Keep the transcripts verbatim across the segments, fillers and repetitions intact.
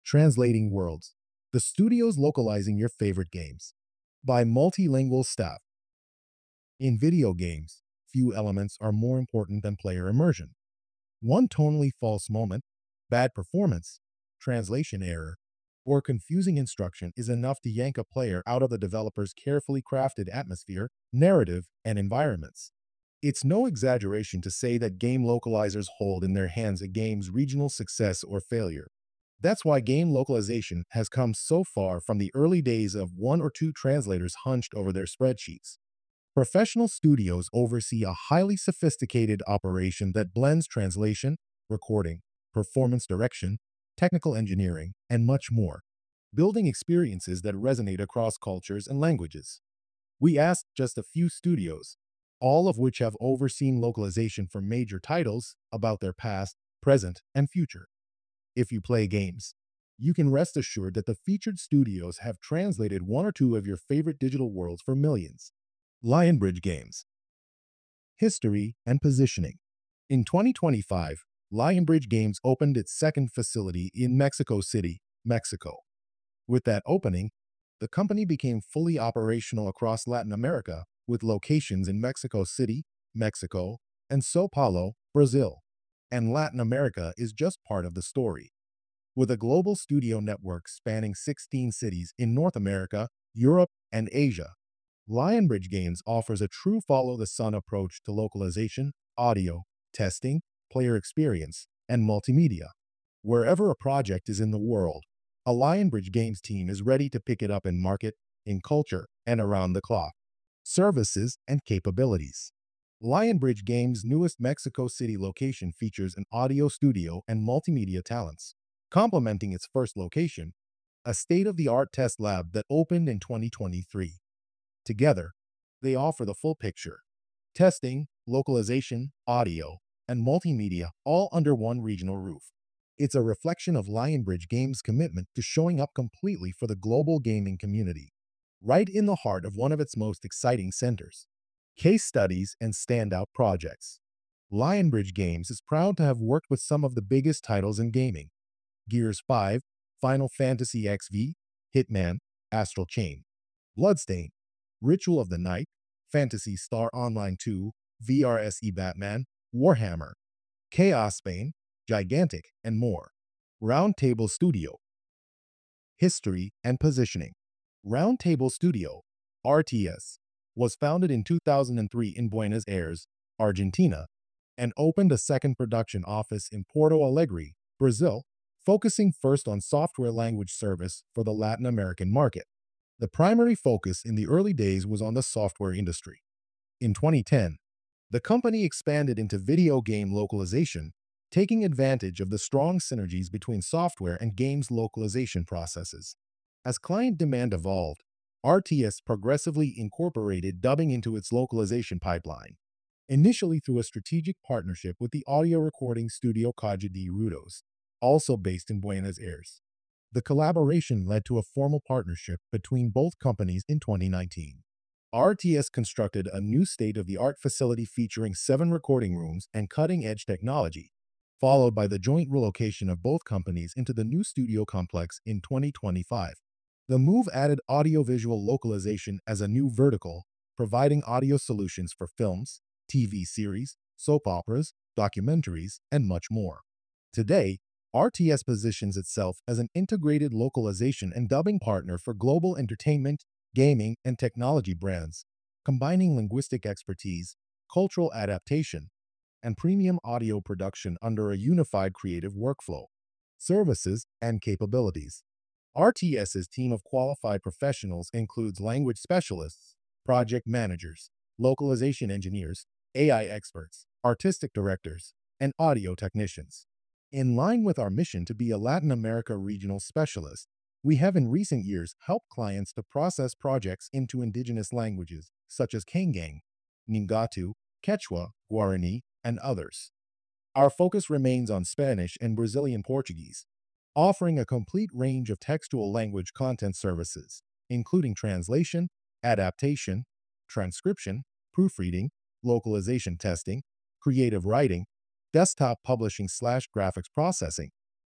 Translating Worlds, the studios localizing your favorite games. By multilingual staff. In video games, few elements are more important than player immersion. One tonally false moment, bad performance, translation error, or confusing instruction is enough to yank a player out of the developer's carefully crafted atmosphere, narrative, and environments. It's no exaggeration to say that game localizers hold in their hands a game's regional success or failure. That's why game localization has come so far from the early days of one or two translators hunched over their spreadsheets. Professional studios oversee a highly sophisticated operation that blends translation, recording, performance direction, technical engineering, and much more, building experiences that resonate across cultures and languages. We asked just a few studios, all of which have overseen localization for major titles, about their past, present, and future. If you play games, you can rest assured that the featured studios have translated one or two of your favorite digital worlds for millions. Lionbridge Games. History and positioning. In twenty twenty-five, Lionbridge Games opened its second facility in Mexico City, Mexico. With that opening, the company became fully operational across Latin America, with locations in Mexico City, Mexico, and Sao Paulo, Brazil. And Latin America is just part of the story. With a global studio network spanning sixteen cities in North America, Europe, and Asia, Lionbridge Games offers a true follow-the-sun approach to localization, audio, testing, player experience, and multimedia. Wherever a project is in the world, a Lionbridge Games team is ready to pick it up in market, in culture, and around the clock. Services and capabilities. Lionbridge Games' newest Mexico City location features an audio studio and multimedia talents. Complementing its first location, a state-of-the-art test lab that opened in twenty twenty-three. Together, they offer the full picture: testing, localization, audio, and multimedia, all under one regional roof. It's a reflection of Lionbridge Games' commitment to showing up completely for the global gaming community, right in the heart of one of its most exciting centers. Case studies and standout projects. Lionbridge Games is proud to have worked with some of the biggest titles in gaming: Gears five, Final Fantasy X V, Hitman, Astral Chain, Bloodstained, Ritual of the Night, Phantasy Star Online two, V R S E Batman, Warhammer, Chaos Bane, Gigantic, and more. Roundtable Studio. History and positioning. Roundtable Studio, R T S, was founded in two thousand three in Buenos Aires, Argentina, and opened a second production office in Porto Alegre, Brazil, focusing first on software language service for the Latin American market. The primary focus in the early days was on the software industry. In twenty ten, the company expanded into video game localization, taking advantage of the strong synergies between software and games localization processes. As client demand evolved, R T S progressively incorporated dubbing into its localization pipeline, initially through a strategic partnership with the audio recording studio Caja de Ruidos, also based in Buenos Aires. The collaboration led to a formal partnership between both companies in twenty nineteen. R T S constructed a new state-of-the-art facility featuring seven recording rooms and cutting-edge technology, followed by the joint relocation of both companies into the new studio complex in twenty twenty-five. The move added audiovisual localization as a new vertical, providing audio solutions for films, T V series, soap operas, documentaries, and much more. Today, R T S positions itself as an integrated localization and dubbing partner for global entertainment, gaming, and technology brands, combining linguistic expertise, cultural adaptation, and premium audio production under a unified creative workflow. Services and capabilities. RTS's team of qualified professionals includes language specialists, project managers, localization engineers, A I experts, artistic directors, and audio technicians. In line with our mission to be a Latin America regional specialist, we have in recent years helped clients to process projects into indigenous languages such as Kangang, Ngingatu, Quechua, Guarani, and others. Our focus remains on Spanish and Brazilian Portuguese, offering a complete range of textual language content services, including translation, adaptation, transcription, proofreading, localization testing, creative writing, desktop publishing slash graphics processing,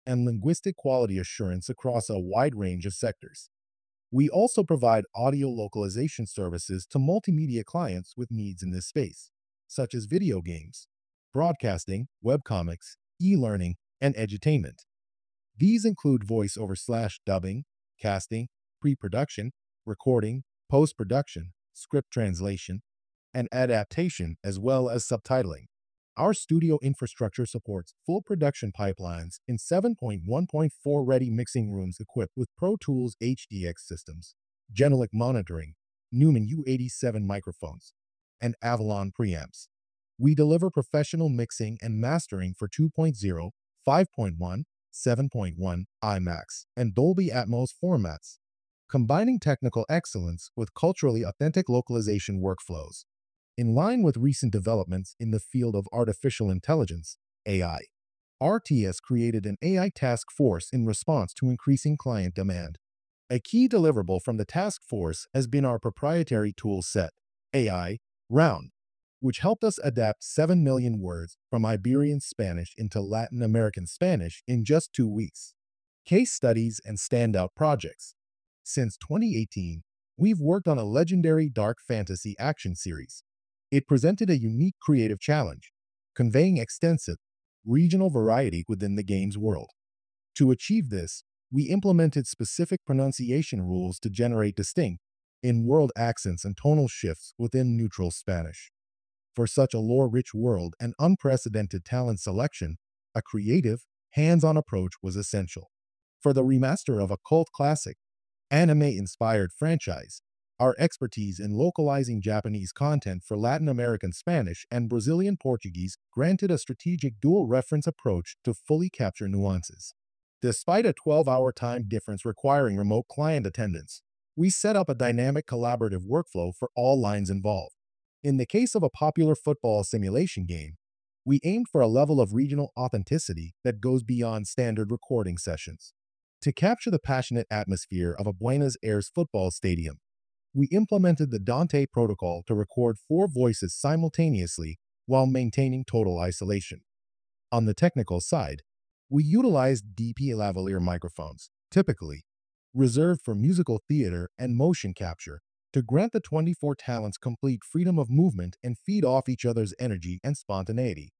and linguistic quality assurance across a wide range of sectors. We also provide audio localization services to multimedia clients with needs in this space, such as video games, broadcasting, webcomics, e-learning, and edutainment. These include voiceover slash dubbing, casting, pre-production, recording, post-production, script translation, and adaptation, as well as subtitling. Our studio infrastructure supports full production pipelines in seven point one point four ready mixing rooms equipped with Pro Tools H D X systems, Genelec monitoring, Neumann U eighty-seven microphones, and Avalon preamps. We deliver professional mixing and mastering for two point oh, five point one, seven point one, IMAX, and Dolby Atmos formats, combining technical excellence with culturally authentic localization workflows. In line with recent developments in the field of artificial intelligence, A I, R T S created an A I task force in response to increasing client demand. A key deliverable from the task force has been our proprietary tool set, A I Round, which helped us adapt seven million words from Iberian Spanish into Latin American Spanish in just two weeks. Case studies and standout projects. Since twenty eighteen, we've worked on a legendary dark fantasy action series. It presented a unique creative challenge, conveying extensive, regional variety within the game's world. To achieve this, we implemented specific pronunciation rules to generate distinct, in-world accents and tonal shifts within neutral Spanish. For such a lore-rich world and unprecedented talent selection, a creative, hands-on approach was essential. For the remaster of a cult classic, anime-inspired franchise, our expertise in localizing Japanese content for Latin American Spanish and Brazilian Portuguese granted a strategic dual-reference approach to fully capture nuances. Despite a twelve-hour time difference requiring remote client attendance, we set up a dynamic collaborative workflow for all lines involved. In the case of a popular football simulation game, we aimed for a level of regional authenticity that goes beyond standard recording sessions. To capture the passionate atmosphere of a Buenos Aires football stadium, we implemented the Dante protocol to record four voices simultaneously while maintaining total isolation. On the technical side, we utilized D P lavalier microphones, typically reserved for musical theater and motion capture, to grant the twenty-four talents complete freedom of movement and feed off each other's energy and spontaneity.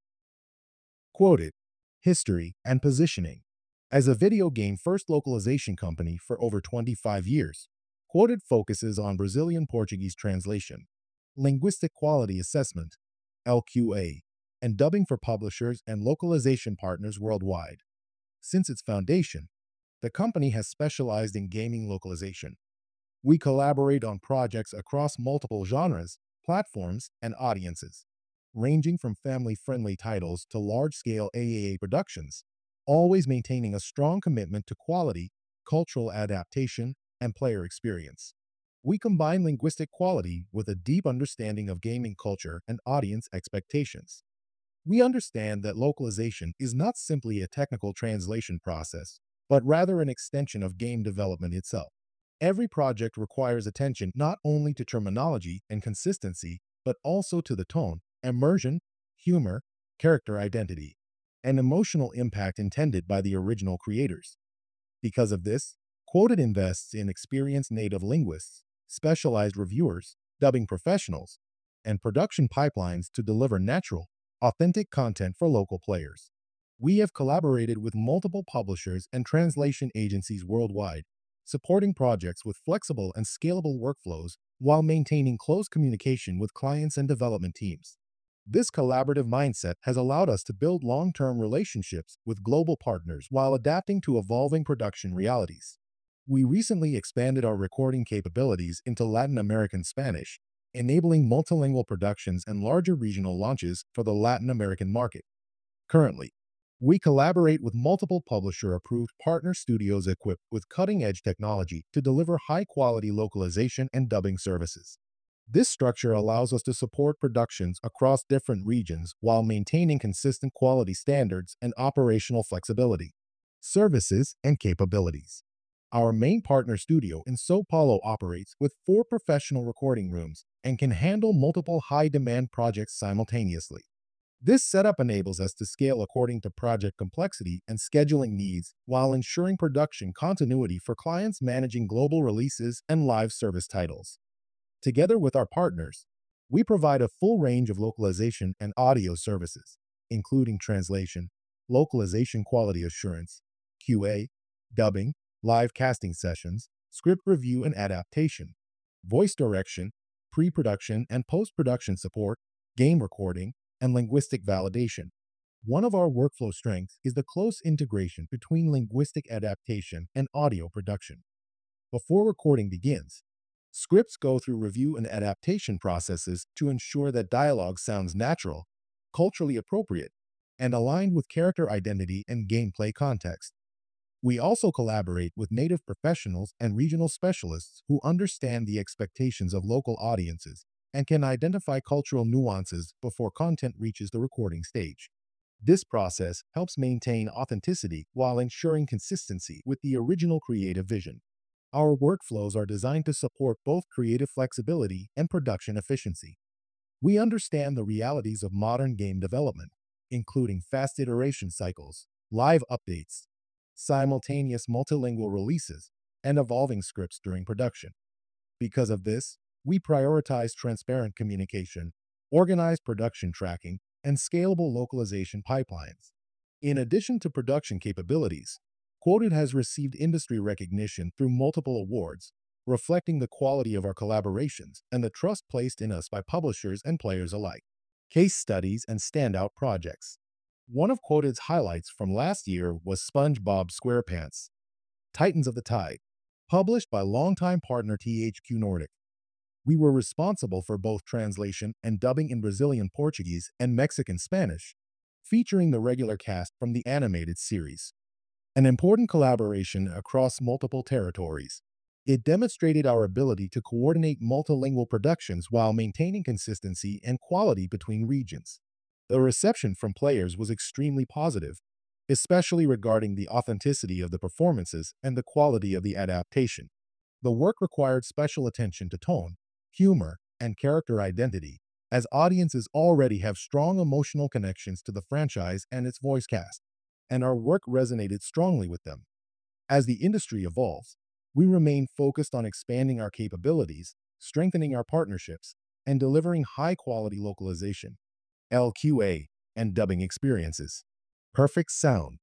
Quoted, history and positioning. As a video game first localization company for over twenty-five years, Quoted focuses on Brazilian Portuguese translation, linguistic quality assessment, L Q A, and dubbing for publishers and localization partners worldwide. Since its foundation, the company has specialized in gaming localization. We collaborate on projects across multiple genres, platforms, and audiences, ranging from family-friendly titles to large-scale A A A productions, always maintaining a strong commitment to quality, cultural adaptation, and player experience. We combine linguistic quality with a deep understanding of gaming culture and audience expectations. We understand that localization is not simply a technical translation process, but rather an extension of game development itself. Every project requires attention not only to terminology and consistency, but also to the tone, immersion, humor, character identity, and emotional impact intended by the original creators. Because of this, Quoted invests in experienced native linguists, specialized reviewers, dubbing professionals, and production pipelines to deliver natural, authentic content for local players. We have collaborated with multiple publishers and translation agencies worldwide, supporting projects with flexible and scalable workflows while maintaining close communication with clients and development teams. This collaborative mindset has allowed us to build long-term relationships with global partners while adapting to evolving production realities. We recently expanded our recording capabilities into Latin American Spanish, enabling multilingual productions and larger regional launches for the Latin American market. Currently, we collaborate with multiple publisher-approved partner studios equipped with cutting-edge technology to deliver high-quality localization and dubbing services. This structure allows us to support productions across different regions while maintaining consistent quality standards and operational flexibility. Services and capabilities. Our main partner studio in São Paulo operates with four professional recording rooms and can handle multiple high-demand projects simultaneously. This setup enables us to scale according to project complexity and scheduling needs while ensuring production continuity for clients managing global releases and live service titles. Together with our partners, we provide a full range of localization and audio services, including translation, localization quality assurance, Q A, dubbing, live casting sessions, script review and adaptation, voice direction, pre-production and post-production support, game recording, and linguistic validation. One of our workflow strengths is the close integration between linguistic adaptation and audio production. Before recording begins, scripts go through review and adaptation processes to ensure that dialogue sounds natural, culturally appropriate, and aligned with character identity and gameplay context. We also collaborate with native professionals and regional specialists who understand the expectations of local audiences and can identify cultural nuances before content reaches the recording stage. This process helps maintain authenticity while ensuring consistency with the original creative vision. Our workflows are designed to support both creative flexibility and production efficiency. We understand the realities of modern game development, including fast iteration cycles, live updates, simultaneous multilingual releases, and evolving scripts during production. Because of this, we prioritize transparent communication, organized production tracking, and scalable localization pipelines. In addition to production capabilities, Quoted has received industry recognition through multiple awards, reflecting the quality of our collaborations and the trust placed in us by publishers and players alike. Case studies and standout projects. One of Quoted's highlights from last year was SpongeBob SquarePants, Titans of the Tide, published by longtime partner T H Q Nordic. We were responsible for both translation and dubbing in Brazilian Portuguese and Mexican Spanish, featuring the regular cast from the animated series. An important collaboration across multiple territories. It demonstrated our ability to coordinate multilingual productions while maintaining consistency and quality between regions. The reception from players was extremely positive, especially regarding the authenticity of the performances and the quality of the adaptation. The work required special attention to tone, humor, and character identity, as audiences already have strong emotional connections to the franchise and its voice cast, and our work resonated strongly with them. As the industry evolves, we remain focused on expanding our capabilities, strengthening our partnerships, and delivering high-quality localization, L Q A, and dubbing experiences. Perfect Sound.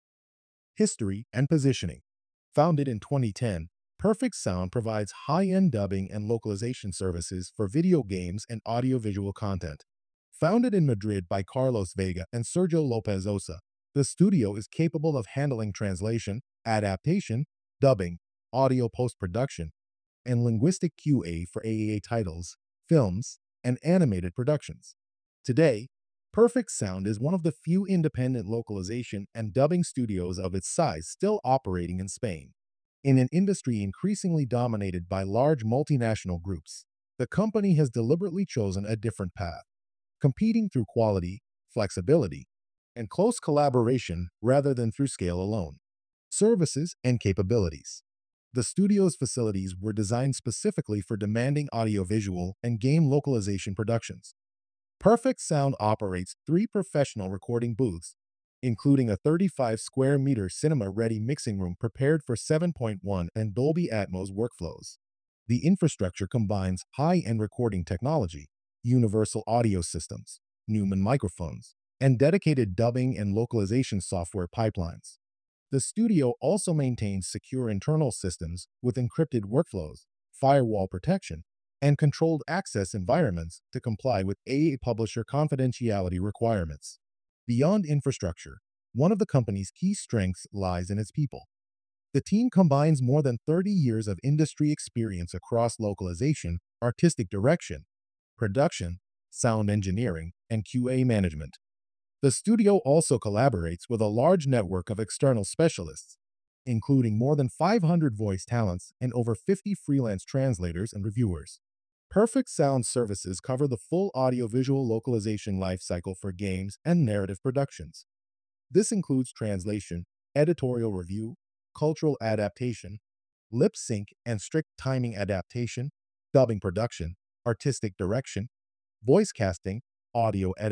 History and positioning. Founded in twenty ten, Perfect Sound provides high-end dubbing and localization services for video games and audiovisual content. Founded in Madrid by Carlos Vega and Sergio Lopez Osa, the studio is capable of handling translation, adaptation, dubbing, audio post-production, and linguistic Q A for A A A titles, films, and animated productions. Today, Perfect Sound is one of the few independent localization and dubbing studios of its size still operating in Spain. In an industry increasingly dominated by large multinational groups, the company has deliberately chosen a different path, competing through quality, flexibility, and close collaboration rather than through scale alone. Services and capabilities. The studio's facilities were designed specifically for demanding audiovisual and game localization productions. Perfect Sound operates three professional recording booths, including a thirty-five square meter cinema-ready mixing room prepared for seven point one and Dolby Atmos workflows. The infrastructure combines high-end recording technology, universal audio systems, Neumann microphones, and dedicated dubbing and localization software pipelines. The studio also maintains secure internal systems with encrypted workflows, firewall protection, and controlled access environments to comply with A A publisher confidentiality requirements. Beyond infrastructure, one of the company's key strengths lies in its people. The team combines more than thirty years of industry experience across localization, artistic direction, production, sound engineering, and Q A management. The studio also collaborates with a large network of external specialists, including more than five hundred voice talents and over fifty freelance translators and reviewers. Perfect Sound services cover the full audiovisual localization lifecycle for games and narrative productions. This includes translation, editorial review, cultural adaptation, lip sync and strict timing adaptation, dubbing production, artistic direction, voice casting, audio editing,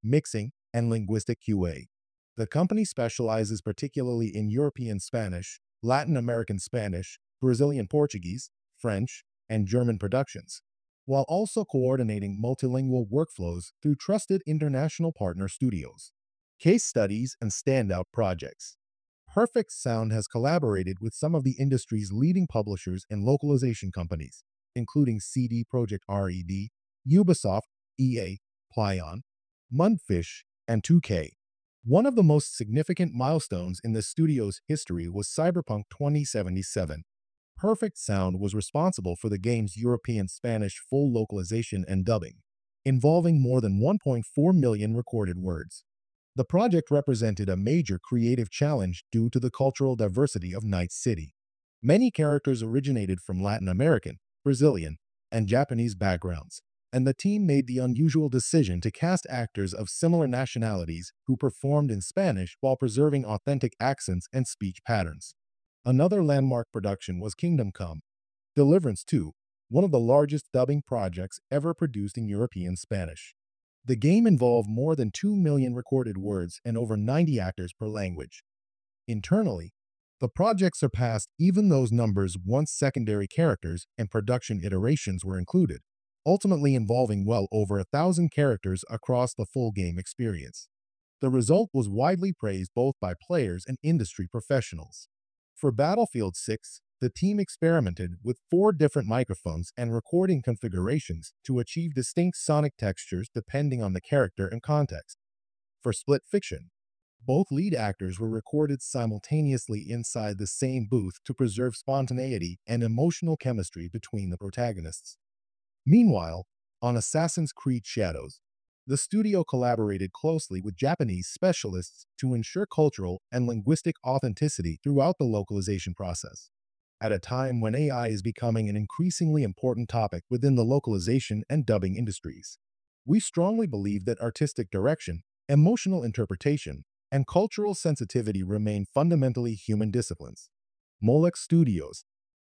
mixing, and linguistic Q A. The company specializes particularly in European Spanish, Latin American Spanish, Brazilian Portuguese, French, and German productions, while also coordinating multilingual workflows through trusted international partner studios. Case studies and standout projects. Perfect Sound has collaborated with some of the industry's leading publishers and localization companies, including C D Projekt Red, Ubisoft, E A, Plaion, Mundfish, and two K. One of the most significant milestones in the studio's history was Cyberpunk twenty seventy-seven. Perfect Sound was responsible for the game's European Spanish full localization and dubbing, involving more than one point four million recorded words. The project represented a major creative challenge due to the cultural diversity of Night City. Many characters originated from Latin American, Brazilian, and Japanese backgrounds, and the team made the unusual decision to cast actors of similar nationalities who performed in Spanish while preserving authentic accents and speech patterns. Another landmark production was Kingdom Come: Deliverance two, one of the largest dubbing projects ever produced in European Spanish. The game involved more than two million recorded words and over ninety actors per language. Internally, the project surpassed even those numbers once secondary characters and production iterations were included, ultimately involving well over a thousand characters across the full game experience. The result was widely praised both by players and industry professionals. For Battlefield six, the team experimented with four different microphones and recording configurations to achieve distinct sonic textures depending on the character and context. For Split Fiction, both lead actors were recorded simultaneously inside the same booth to preserve spontaneity and emotional chemistry between the protagonists. Meanwhile, on Assassin's Creed Shadows, the studio collaborated closely with Japanese specialists to ensure cultural and linguistic authenticity throughout the localization process. At a time when A I is becoming an increasingly important topic within the localization and dubbing industries, we strongly believe that artistic direction, emotional interpretation, and cultural sensitivity remain fundamentally human disciplines. Molex Studios.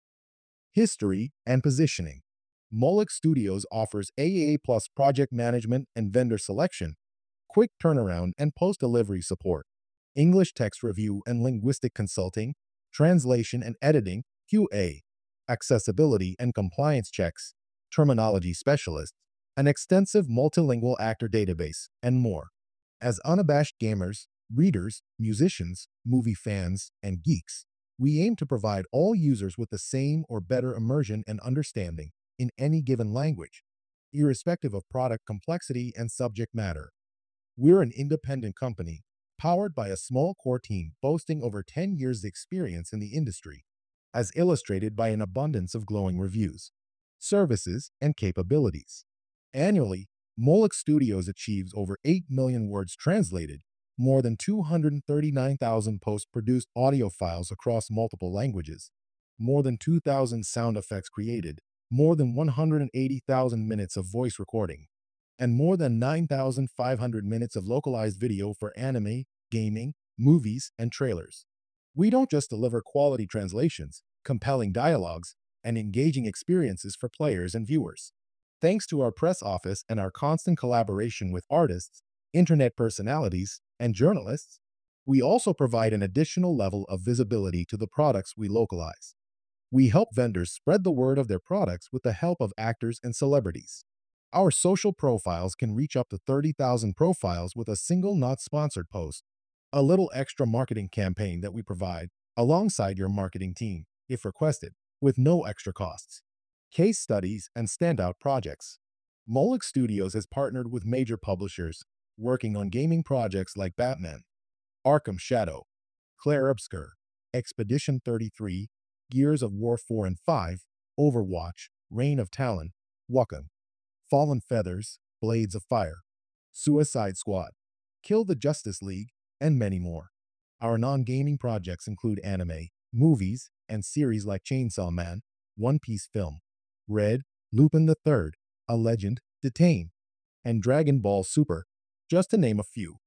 History and positioning. Molex Studios offers A A plus project management and vendor selection, quick turnaround and post-delivery support, English text review and linguistic consulting, translation and editing, Q A, accessibility and compliance checks, terminology specialists, an extensive multilingual actor database, and more. As unabashed gamers, readers, musicians, movie fans, and geeks, we aim to provide all users with the same or better immersion and understanding in any given language, irrespective of product complexity and subject matter. We're an independent company, powered by a small core team boasting over ten years' experience in the industry, as illustrated by an abundance of glowing reviews, services, and capabilities. Annually, Molex Studios achieves over eight million words translated, more than two hundred thirty-nine thousand post-produced audio files across multiple languages, more than two thousand sound effects created, more than one hundred eighty thousand minutes of voice recording, and more than nine thousand five hundred minutes of localized video for anime, gaming, movies, and trailers. We don't just deliver quality translations, compelling dialogues, and engaging experiences for players and viewers. Thanks to our press office and our constant collaboration with artists, internet personalities, and journalists, we also provide an additional level of visibility to the products we localize. We help vendors spread the word of their products with the help of actors and celebrities. Our social profiles can reach up to thirty thousand profiles with a single not-sponsored post, a little extra marketing campaign that we provide alongside your marketing team, if requested, with no extra costs. Case studies and standout projects. Molex Studios has partnered with major publishers, working on gaming projects like Batman, Arkham Shadow, Clair Obscur, Expedition thirty-three, Gears of War four and five, Overwatch, Reign of Talon, Wacken, Fallen Feathers, Blades of Fire, Suicide Squad, Kill the Justice League, and many more. Our non-gaming projects include anime, movies, and series like Chainsaw Man, One Piece Film, Red, Lupin the Third, A Legend, Detain, and Dragon Ball Super, just to name a few.